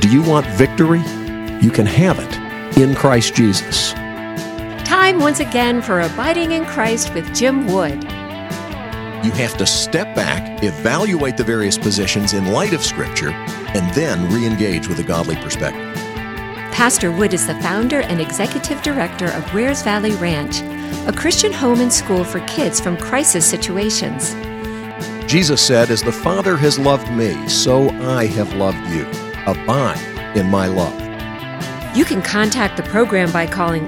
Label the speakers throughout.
Speaker 1: Do you want victory? You can have it in Christ Jesus.
Speaker 2: Time once again for Abiding in Christ with Jim Wood.
Speaker 1: You have to step back, evaluate the various positions in light of Scripture, and then re-engage with a godly perspective.
Speaker 2: Pastor Wood is the founder and executive director of Wares Valley Ranch, a Christian home and school for kids from crisis situations.
Speaker 1: Jesus said, "As the Father has loved me, so I have loved you. Abide in my love."
Speaker 2: You can contact the program by calling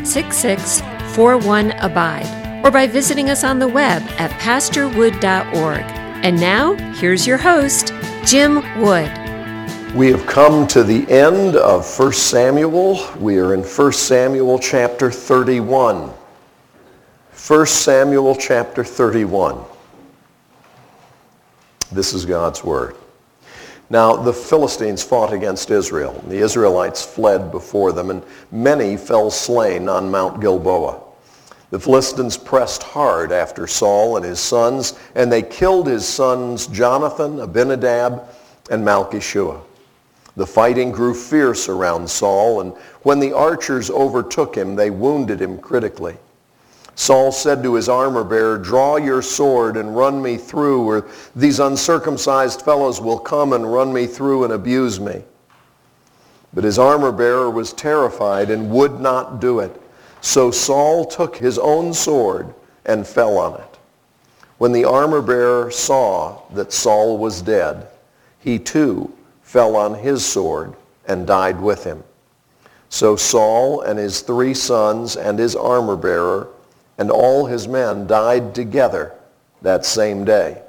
Speaker 2: 866-41-ABIDE or by visiting us on the web at pastorwood.org. And now, here's your host, Jim Wood.
Speaker 3: We have come to the end of 1 Samuel. We are in 1 Samuel chapter 31. 1 Samuel chapter 31. This is God's word. Now, the Philistines fought against Israel. The Israelites fled before them, and many fell slain on Mount Gilboa. The Philistines pressed hard after Saul and his sons, and they killed his sons Jonathan, Abinadab, and Malchishua. The fighting grew fierce around Saul, and when the archers overtook him, they wounded him critically. Saul said to his armor-bearer, "Draw your sword and run me through, or these uncircumcised fellows will come and run me through and abuse me." But his armor-bearer was terrified and would not do it. So Saul took his own sword and fell on it. When the armor-bearer saw that Saul was dead, he too fell on his sword and died with him. So Saul and his 3 sons and his armor-bearer and all his men died together that same day.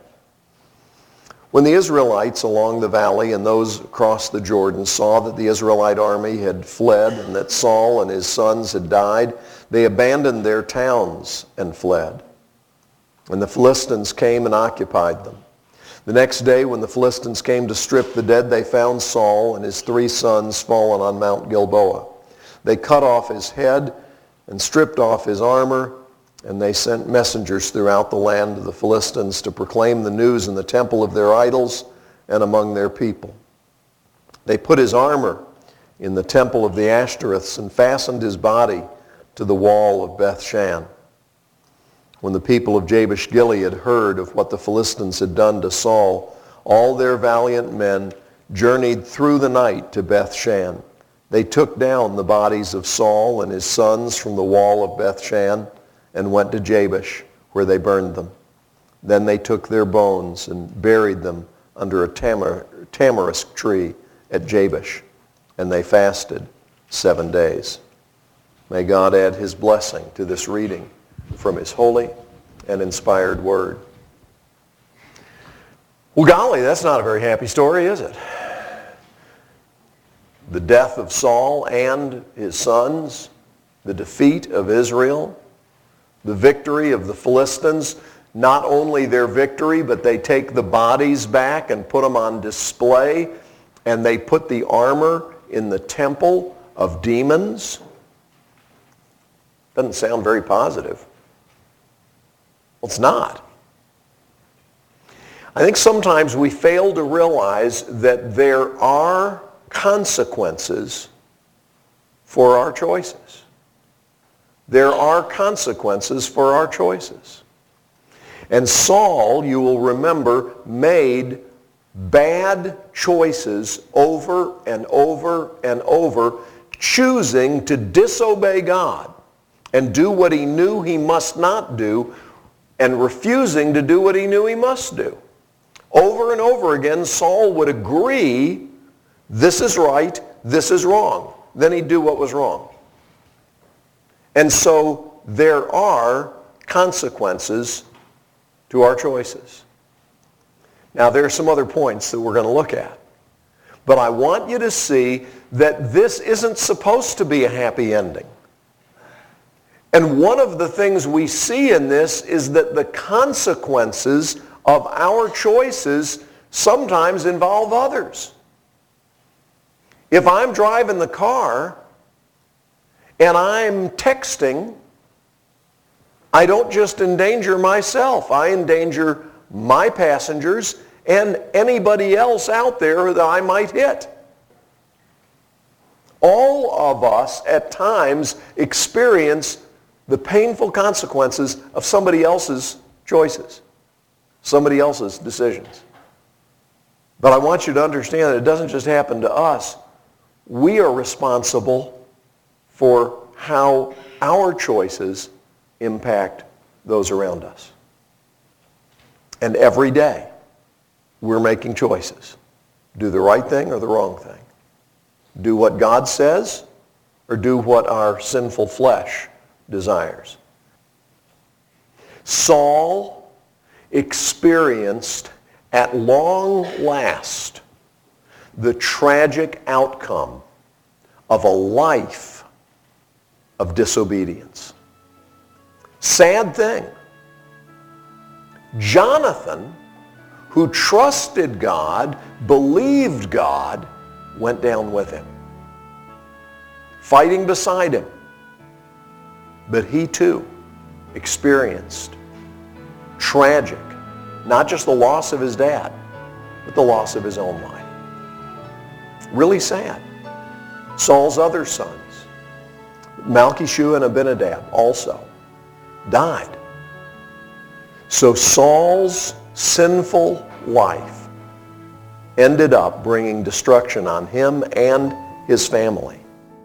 Speaker 3: When the Israelites along the valley and those across the Jordan saw that the Israelite army had fled and that Saul and his sons had died, they abandoned their towns and fled. And the Philistines came and occupied them. The next day when the Philistines came to strip the dead, they found Saul and his 3 sons fallen on Mount Gilboa. They cut off his head and stripped off his armor, and they sent messengers throughout the land of the Philistines to proclaim the news in the temple of their idols and among their people. They put his armor in the temple of the Ashtoreths and fastened his body to the wall of Bethshan. When the people of Jabesh Gilead heard of what the Philistines had done to Saul, all their valiant men journeyed through the night to Bethshan. They took down the bodies of Saul and his sons from the wall of Bethshan and went to Jabesh, where they burned them. Then they took their bones and buried them under a tamarisk tree at Jabesh, and they fasted 7 days. May God add his blessing to this reading from his holy and inspired word. Well, golly, that's not a very happy story, is it? The death of Saul and his sons, the defeat of Israel, the victory of the Philistines. Not only their victory, but they take the bodies back and put them on display, and they put the armor in the temple of demons. Doesn't sound very positive. Well, it's not. I think sometimes we fail to realize that there are consequences for our choices. There are consequences for our choices. And Saul, you will remember, made bad choices over and over and over, choosing to disobey God and do what he knew he must not do, and refusing to do what he knew he must do. Over and over again, Saul would agree, this is right, this is wrong. Then he'd do what was wrong. And so there are consequences to our choices. Now, there are some other points that we're going to look at. But I want you to see that this isn't supposed to be a happy ending. And one of the things we see in this is that the consequences of our choices sometimes involve others. If I'm driving the car and I'm texting, I don't just endanger myself. I endanger my passengers and anybody else out there that I might hit. All of us at times experience the painful consequences of somebody else's choices, somebody else's decisions. But I want you to understand that it doesn't just happen to us. We are responsible for how our choices impact those around us. And every day, we're making choices. Do the right thing or the wrong thing. Do what God says or do what our sinful flesh desires. Saul experienced at long last the tragic outcome of a life of disobedience. Sad thing. Jonathan, who trusted God, believed God, went down with him, fighting beside him. But he too experienced tragic, not just the loss of his dad, but the loss of his own life. Really sad. Saul's other sons, Malchishua and Abinadab, also died. So Saul's sinful life ended up bringing destruction on him and his family.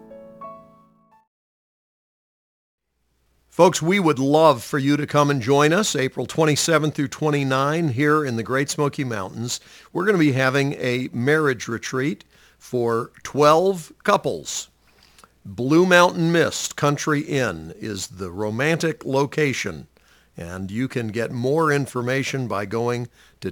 Speaker 3: Folks, we would love for you to come and join us April 27 through 29 here in the Great Smoky Mountains. We're going to be having a marriage retreat for 12 couples. Blue Mountain Mist Country Inn is the romantic location, and you can get more information by going to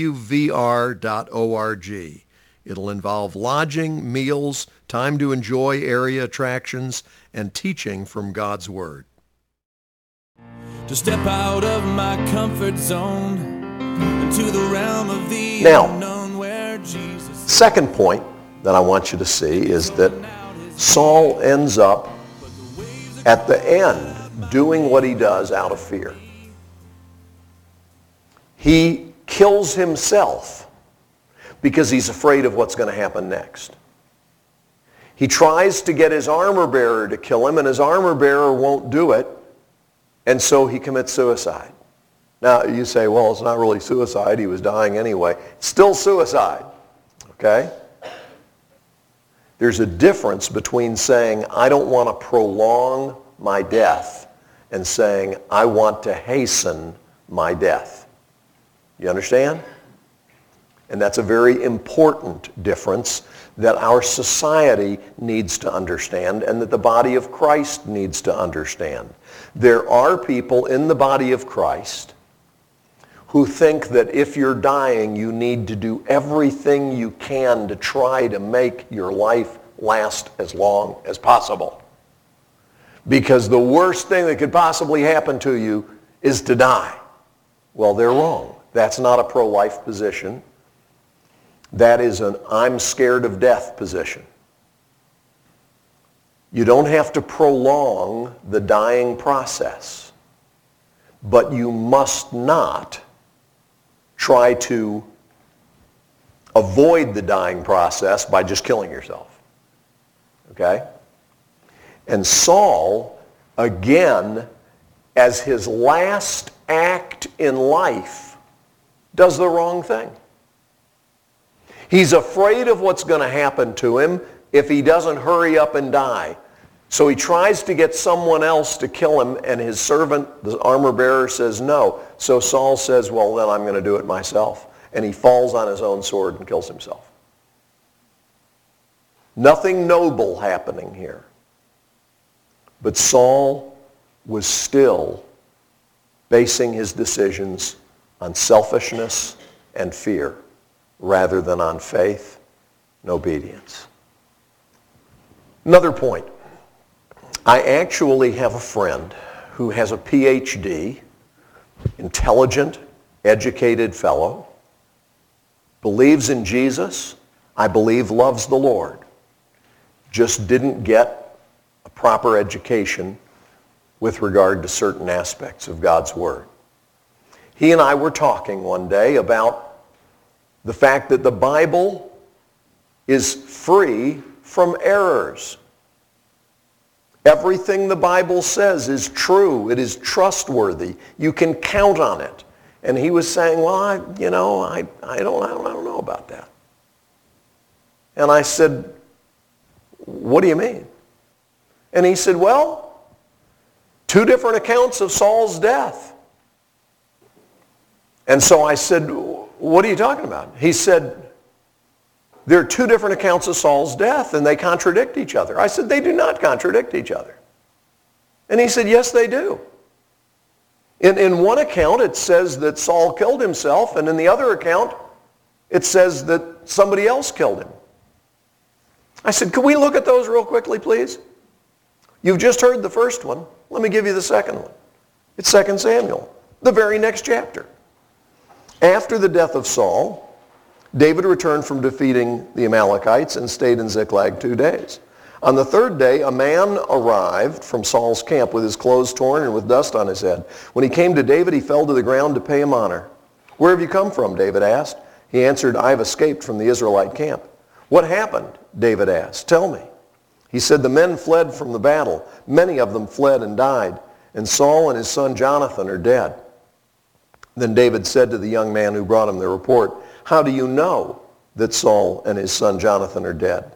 Speaker 3: wvr.org. It'll involve lodging, meals, time to enjoy area attractions, and teaching from God's Word.
Speaker 4: To step out of my comfort zone into the realm of the
Speaker 3: Now,
Speaker 4: unknown where Jesus.
Speaker 3: Second point that I want you to see is that Saul ends up at the end doing what he does out of fear. He kills himself because he's afraid of what's going to happen next. He tries to get his armor bearer to kill him, and his armor bearer won't do it, and so he commits suicide. Now, you say, well, it's not really suicide. He was dying anyway. It's still suicide, okay? There's a difference between saying, I don't want to prolong my death, and saying, I want to hasten my death. You understand? And that's a very important difference that our society needs to understand and that the body of Christ needs to understand. There are people in the body of Christ who think that if you're dying, you need to do everything you can to try to make your life last as long as possible. Because the worst thing that could possibly happen to you is to die. Well, they're wrong. That's not a pro-life position. That is an I'm scared of death position. You don't have to prolong the dying process, but you must not try to avoid the dying process by just killing yourself. Okay? And Saul, again, as his last act in life, does the wrong thing. He's afraid of what's going to happen to him if he doesn't hurry up and die. So he tries to get someone else to kill him, and his servant, the armor bearer, says no. So Saul says, well, then I'm going to do it myself. And he falls on his own sword and kills himself. Nothing noble happening here. But Saul was still basing his decisions on selfishness and fear rather than on faith and obedience. Another point. I actually have a friend who has a PhD, intelligent, educated fellow, believes in Jesus, I believe loves the Lord, just didn't get a proper education with regard to certain aspects of God's Word. He and I were talking one day about the fact that the Bible is free from errors. Everything the Bible says is true. It is trustworthy. You can count on it. And he was saying, well, I don't know about that. And I said, what do you mean? And he said, well, 2 different accounts of Saul's death. And so I said, what are you talking about? He said, there are 2 different accounts of Saul's death, and they contradict each other. I said, they do not contradict each other. And he said, yes, they do. In one account, it says that Saul killed himself, and in the other account, it says that somebody else killed him. I said, could we look at those real quickly, please? You've just heard the first one. Let me give you the second one. It's 2 Samuel, the very next chapter. After the death of Saul, David returned from defeating the Amalekites and stayed in Ziklag 2 days. On the 3rd day, a man arrived from Saul's camp with his clothes torn and with dust on his head. When he came to David, he fell to the ground to pay him honor. Where have you come from? David asked. He answered, I have escaped from the Israelite camp. What happened? David asked. Tell me. He said, the men fled from the battle. Many of them fled and died, and Saul and his son Jonathan are dead. Then David said to the young man who brought him the report, how do you know that Saul and his son Jonathan are dead?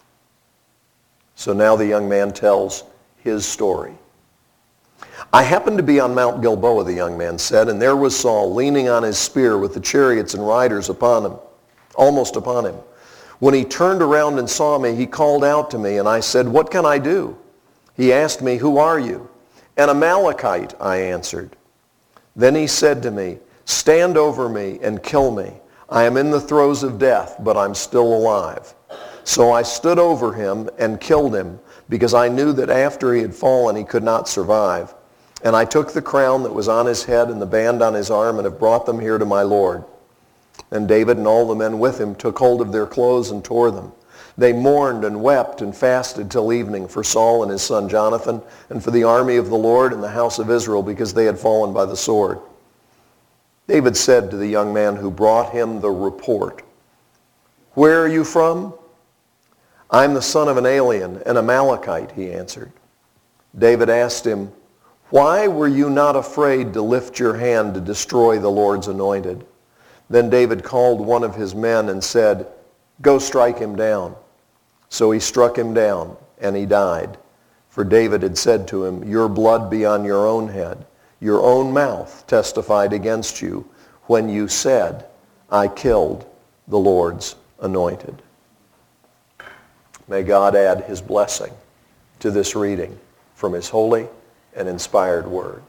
Speaker 3: So now the young man tells his story. I happened to be on Mount Gilboa, the young man said, and there was Saul leaning on his spear with the chariots and riders upon him, almost upon him. When he turned around and saw me, he called out to me, and I said, what can I do? He asked me, who are you? An Amalekite, I answered. Then he said to me, stand over me and kill me. I am in the throes of death, but I'm still alive. So I stood over him and killed him, because I knew that after he had fallen he could not survive. And I took the crown that was on his head and the band on his arm and have brought them here to my Lord. Then David and all the men with him took hold of their clothes and tore them. They mourned and wept and fasted till evening for Saul and his son Jonathan and for the army of the Lord and the house of Israel, because they had fallen by the sword. David said to the young man who brought him the report, where are you from? I'm the son of an alien, an Amalekite, he answered. David asked him, why were you not afraid to lift your hand to destroy the Lord's anointed? Then David called one of his men and said, go strike him down. So he struck him down, and he died. For David had said to him, your blood be on your own head. Your own mouth testified against you when you said, I killed the Lord's anointed. May God add his blessing to this reading from his holy and inspired word.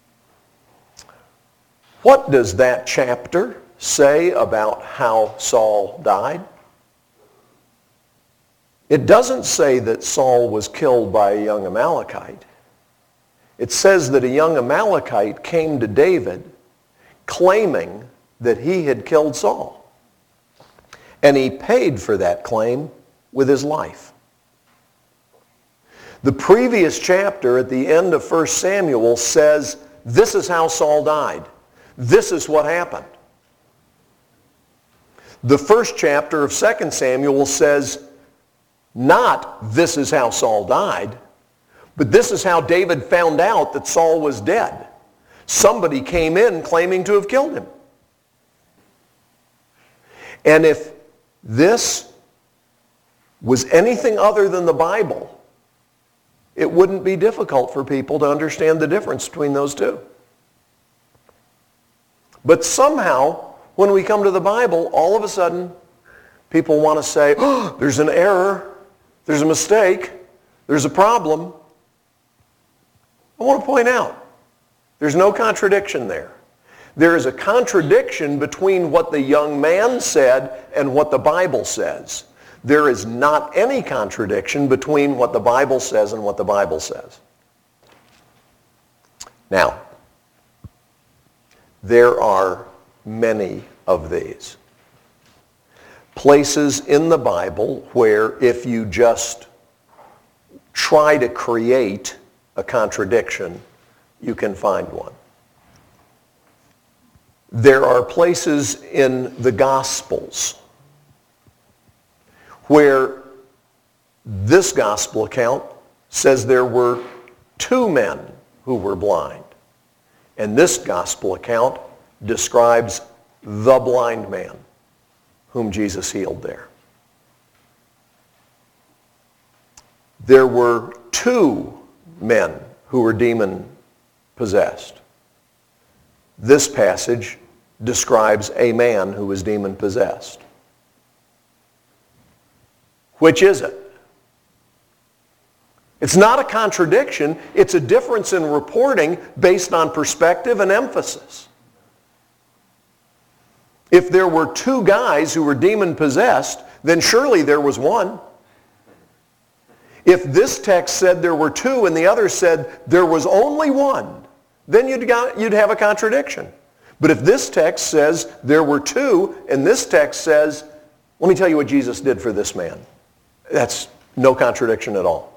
Speaker 3: What does that chapter say about how Saul died? It doesn't say that Saul was killed by a young Amalekite. It says that a young Amalekite came to David claiming that he had killed Saul. And he paid for that claim with his life. The previous chapter at the end of 1 Samuel says, this is how Saul died. This is what happened. The first chapter of 2 Samuel says, not this is how Saul died, but this is how David found out that Saul was dead. Somebody came in claiming to have killed him. And if this was anything other than the Bible, it wouldn't be difficult for people to understand the difference between those two. But somehow, when we come to the Bible, all of a sudden, people want to say, oh, there's an error, there's a mistake, there's a problem. I want to point out, there's no contradiction there. There is a contradiction between what the young man said and what the Bible says. There is not any contradiction between what the Bible says and what the Bible says. Now, there are many of these places in the Bible where if you just try to create a contradiction, you can find one. There are places in the Gospels where This gospel account says there were 2 men who were blind. And this gospel account describes the blind man whom Jesus healed there. There were 2 men who were demon-possessed. This passage describes a man who was demon-possessed. Which is it? It's not a contradiction. It's a difference in reporting based on perspective and emphasis. If there were 2 guys who were demon-possessed, then surely there was one. If this text said there were 2 and the other said there was only one, then you'd have a contradiction. But if this text says there were 2 and this text says, let me tell you what Jesus did for this man, that's no contradiction at all.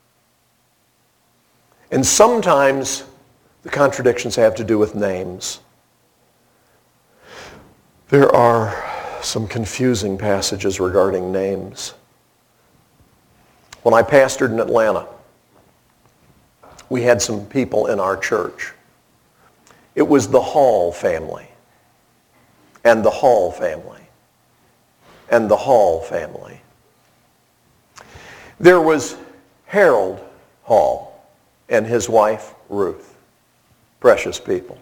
Speaker 3: And sometimes the contradictions have to do with names. There are some confusing passages regarding names. When I pastored in Atlanta, we had some people in our church. It was the Hall family, and the Hall family, and the Hall family. There was Harold Hall and his wife, Ruth. Precious people.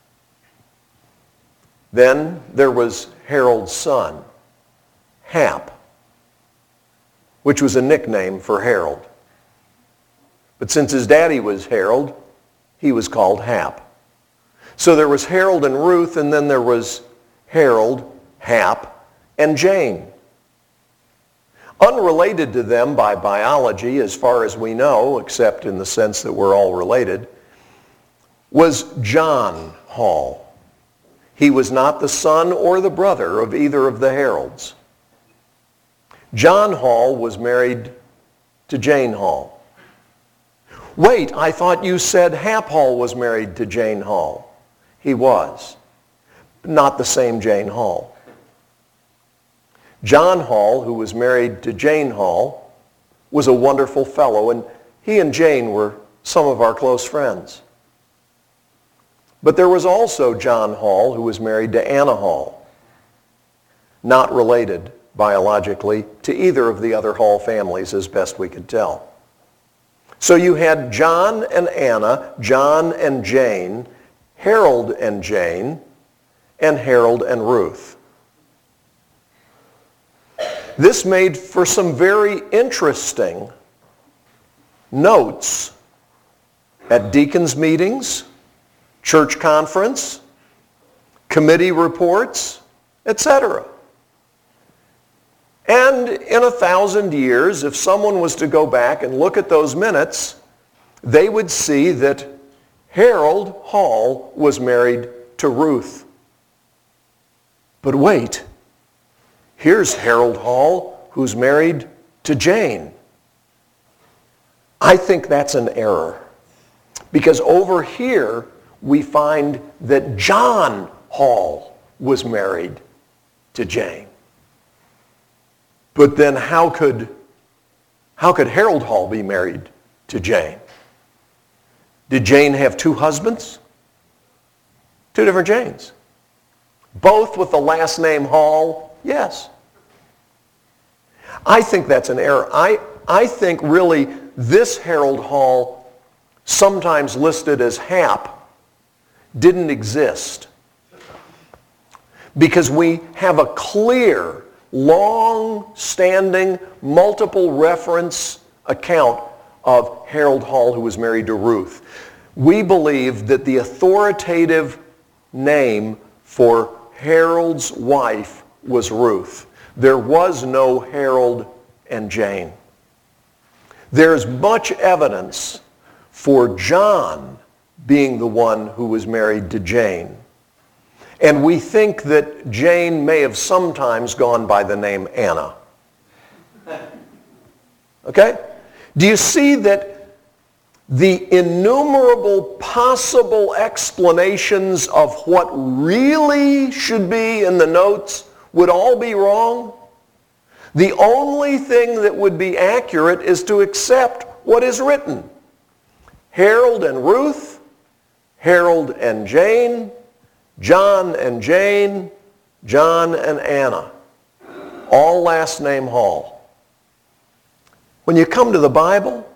Speaker 3: Then there was Harold's son, Hap, which was a nickname for Harold. But since his daddy was Harold, he was called Hap. So there was Harold and Ruth, and then there was Harold, Hap, and Jane. Unrelated to them by biology, as far as we know, except in the sense that we're all related, was John Hall. He was not the son or the brother of either of the Harolds. John Hall was married to Jane Hall. Wait, I thought you said Hap Hall was married to Jane Hall. He was, but not the same Jane Hall. John Hall, who was married to Jane Hall, was a wonderful fellow, and he and Jane were some of our close friends. But there was also John Hall, who was married to Anna Hall, not related biologically to either of the other Hall families as best we could tell. So you had John and Anna, John and Jane, Harold and Jane, and Harold and Ruth. This made for some very interesting notes at deacons' meetings, church conference, committee reports, etc. And in 1,000 years, if someone was to go back and look at those minutes, they would see that Harold Hall was married to Ruth. But wait, here's Harold Hall, who's married to Jane. I think that's an error. Because over here, we find that John Hall was married to Jane. But then how could Harold Hall be married to Jane? Did Jane have 2 husbands? 2 different Janes. Both with the last name Hall? Yes. I think that's an error. I think really this Harold Hall, sometimes listed as Hap, didn't exist. Because we have a clear, long-standing, multiple reference account of Harold Hall, who was married to Ruth. We believe that the authoritative name for Harold's wife was Ruth. There was no Harold and Jane. There's much evidence for John being the one who was married to Jane. And we think that Jane may have sometimes gone by the name Anna. Okay? Do you see that the innumerable possible explanations of what really should be in the notes would all be wrong? The only thing that would be accurate is to accept what is written. Harold and Ruth, Harold and Jane, John and Jane, John and Anna. All last name Hall. When you come to the Bible,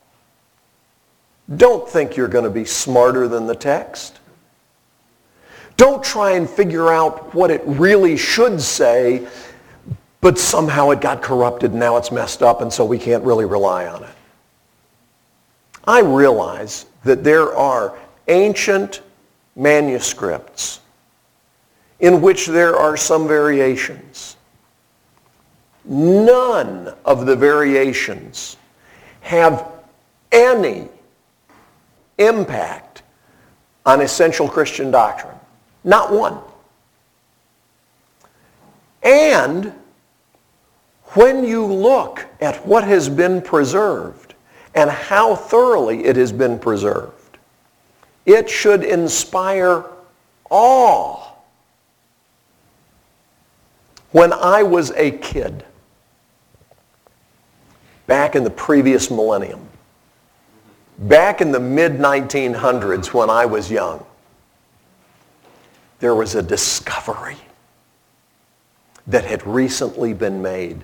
Speaker 3: don't think you're going to be smarter than the text. Don't try and figure out what it really should say, but somehow it got corrupted and now it's messed up and so we can't really rely on it. I realize that there are ancient manuscripts in which there are some variations. None of the variations have any impact on essential Christian doctrine. Not one. And when you look at what has been preserved and how thoroughly it has been preserved, it should inspire awe. When I was a kid, back in the previous millennium, back in the mid-1900s when I was young, there was a discovery that had recently been made.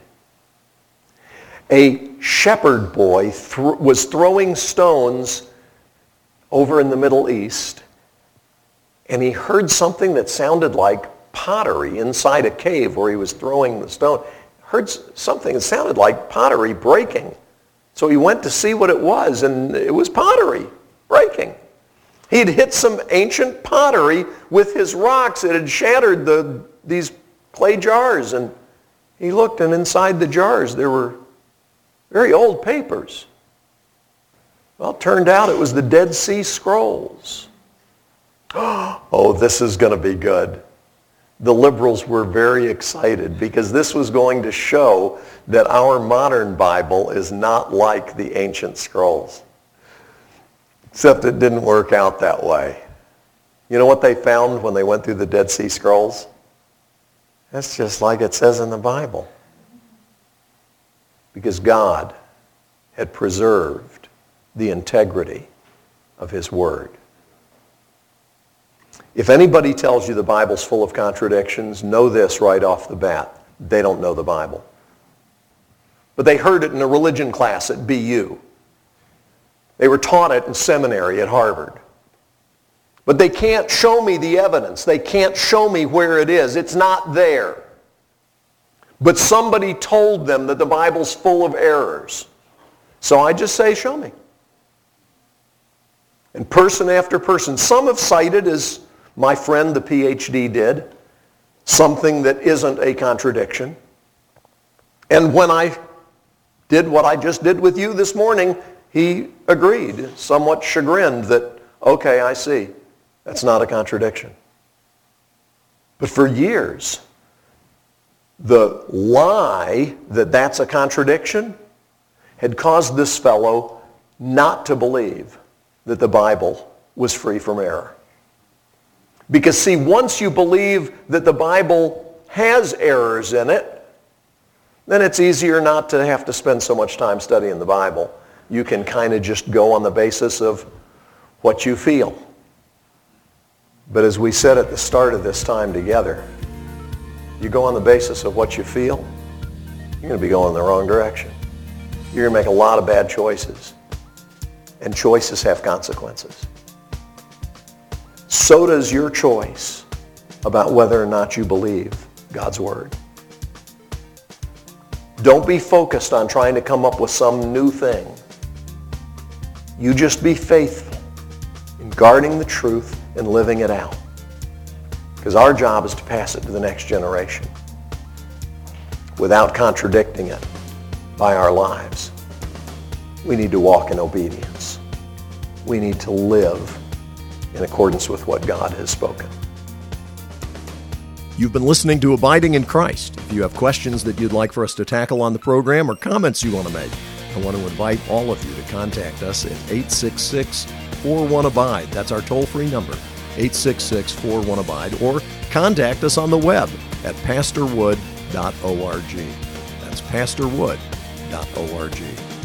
Speaker 3: A shepherd boy was throwing stones over in the Middle East, and he heard something that sounded like pottery inside a cave where he was throwing the stone. Heard something that sounded like pottery breaking. So he went to see what it was, and it was pottery breaking. He'd hit some ancient pottery with his rocks. It had shattered these clay jars, and he looked, and inside the jars there were very old papers. Well, it turned out it was the Dead Sea Scrolls. Oh, this is going to be good. The liberals were very excited because this was going to show that our modern Bible is not like the ancient scrolls. Except it didn't work out that way. You know what they found when they went through the Dead Sea Scrolls? That's just like it says in the Bible. Because God had preserved the integrity of His Word. If anybody tells you the Bible's full of contradictions, know this right off the bat. They don't know the Bible. But they heard it in a religion class at BU. They were taught it in seminary at Harvard. But they can't show me the evidence. They can't show me where it is. It's not there. But somebody told them that the Bible's full of errors. So I just say, show me. And person after person, some have cited, as my friend the PhD did, something that isn't a contradiction. And when I did what I just did with you this morning, he agreed, somewhat chagrined, that, okay, I see. That's not a contradiction. But for years, the lie that that's a contradiction had caused this fellow not to believe that the Bible was free from error. Because see, once you believe that the Bible has errors in it, then it's easier not to have to spend so much time studying the Bible. You can kind of just go on the basis of what you feel. But as we said at the start of this time together, you go on the basis of what you feel, you're going to be going in the wrong direction. You're going to make a lot of bad choices. And choices have consequences. So does your choice about whether or not you believe God's Word. Don't be focused on trying to come up with some new thing. You just be faithful in guarding the truth and living it out. Because our job is to pass it to the next generation without contradicting it by our lives. We need to walk in obedience. We need to live in accordance with what God has spoken.
Speaker 1: You've been listening to Abiding in Christ. If you have questions that you'd like for us to tackle on the program or comments you want to make, I want to invite all of you to contact us at 866-41-ABIDE. That's our toll-free number, 866-41-ABIDE, or contact us on the web at pastorwood.org. That's pastorwood.org.